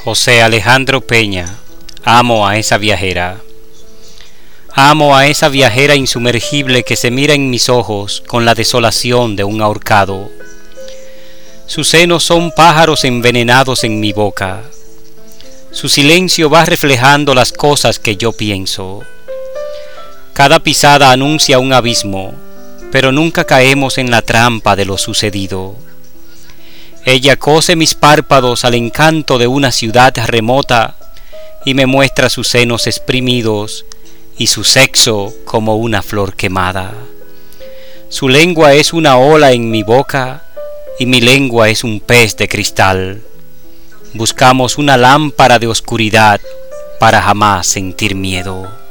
José Alejandro Peña. Amo a esa viajera. Amo a esa viajera insumergible que se mira en mis ojos con la desolación de un ahorcado. Sus senos son pájaros envenenados en mi boca. Su silencio va reflejando las cosas que yo pienso. Cada pisada anuncia un abismo, pero nunca caemos en la trampa de lo sucedido. Ella cose mis párpados al encanto de una ciudad remota y me muestra sus senos exprimidos y su sexo como una flor quemada. Su lengua es una ola en mi boca y mi lengua es un pez de cristal. Buscamos una lámpara de oscuridad para jamás sentir miedo.